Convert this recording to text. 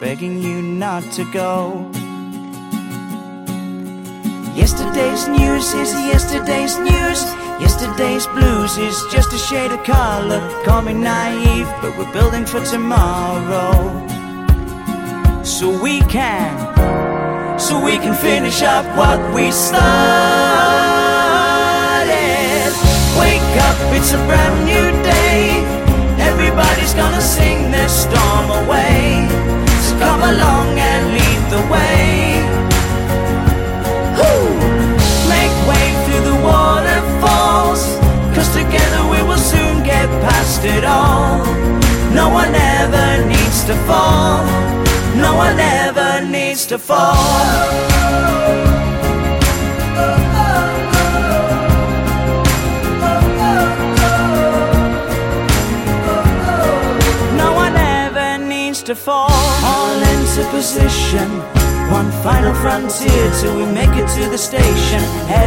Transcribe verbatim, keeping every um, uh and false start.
begging you not to go. Yesterday's news is yesterday's news. Yesterday's blues is just a shade of color. Call me naive, but we're building for tomorrow. So we can, so we can finish up what we started. Wake up, it's a brand new day. Everybody's gonna sing their storm away. So come along and lead the way. Woo! Make way through the waterfalls, 'cause together we will soon get past it all. No one ever needs to fall. No one ever needs to fall. To fall. All into position, one final frontier till we make it to the station. Head